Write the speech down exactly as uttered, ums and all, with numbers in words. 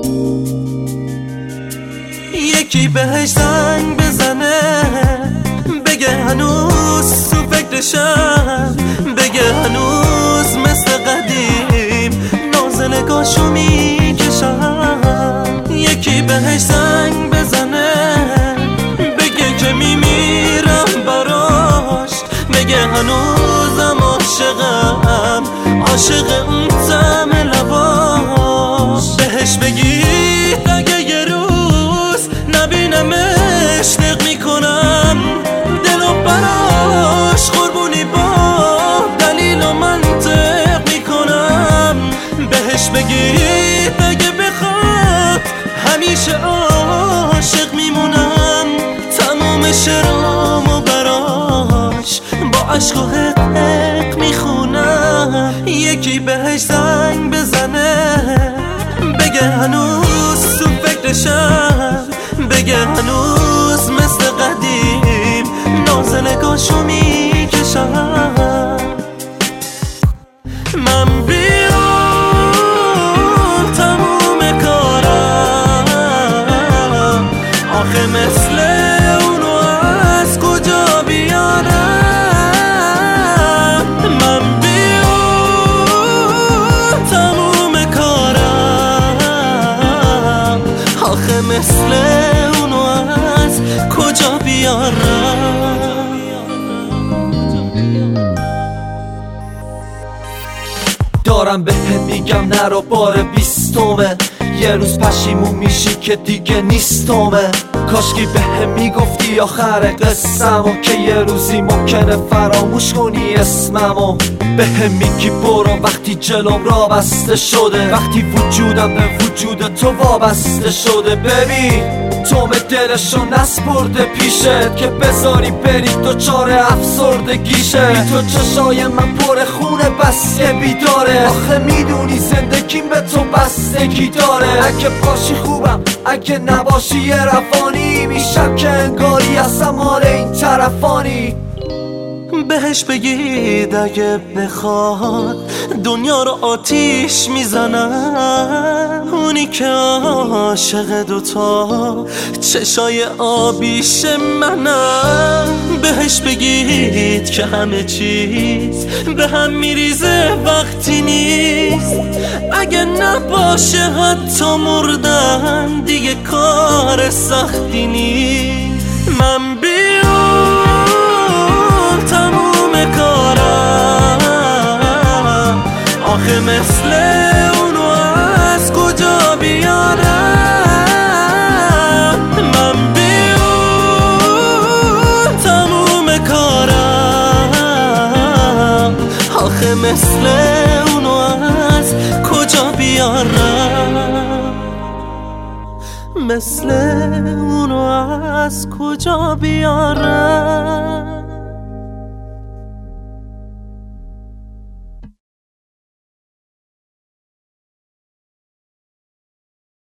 یکی بهش زنگ بزنه بگه هنوز تو فکرشم، بگه هنوز مثل قدیم ناز نگاشو میکشم. یکی بهش زنگ بزنه بگه که میمیرم براش، بگه هنوزم عاشقم، عاشق اون طعم لباش. بهش بگید اگه یه روز نبینمش نق میکنم دلو براش قربونی با دلیل و منطق میکنم. بهش بگید اگه بخواد همیشه عاشق میمونم، تمام شعرامو براش با عشق و حق حق میخونم. یکی بهش زنگ بزنه بگه هنوز تو فکرشم، بگه هنوز مثل قدیم ناز نگاشو میکشم. من بیام تموم کارم، آخه مثل اونو از کجا بیارم. من بیام تموم کارم، آخه مثل اونو از کجا بیارم. دارم بهت میگم نرو بار بیستمه، یه روز پشیمون میشی که دیگه نیستمه. کاشکی بهم میگفتی آخر قصه‌مو که یه روزی ممکنه فراموش کنی اسممو. بهم میگی برو وقتی جلوم را بسته شده، وقتی وجودم به وجود تو وابسته شده. ببین تو به دلشو نسپرده پیشت که بذاری بری دوچار افسردگیشه. بی تو چشای من پر خونه بس یه بیداره، آخه میدونی زندگیم به تو بستگی داره. اگه باشی خوبم، اگه نباشی یه روانی میشم که انگاری اصلا مال این طرفانی. بهش بگید اگه بخواد دنیا رو آتیش میزنم، اونی که عاشق دوتا چشای آبیش منم. بهش بگید که همه چیز به هم میریزه وقتی نیست، اگه نباشه حتی مردن دیگه کار سختی نیست. من بیام تموم کارم، آخه مثل اونو از کجا بیارم. من بیام تموم کارم، آخه مثل اونو از کجا بیارم، مثل اونو از کجا بیارم.